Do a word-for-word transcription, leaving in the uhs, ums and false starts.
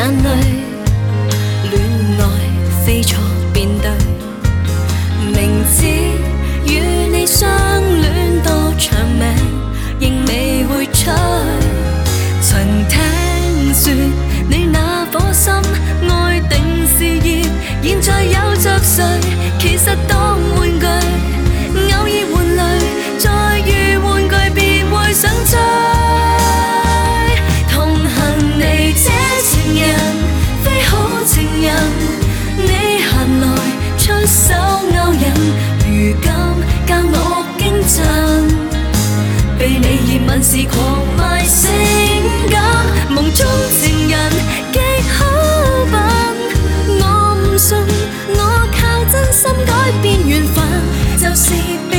眼淚，戀愛非錯便對，明知與你相戀多長命，仍未會吹。曾聽說你那顆心愛定事業，現在有着誰？其實當玩具，偶爾換淚，再遇玩具便會想追。同行你這情人，非好情人，你閒來出手勾引，如今教我驚震。被你熱吻時狂賣性感，夢中情人極好笨，我唔信，我靠真心改變緣分，就是。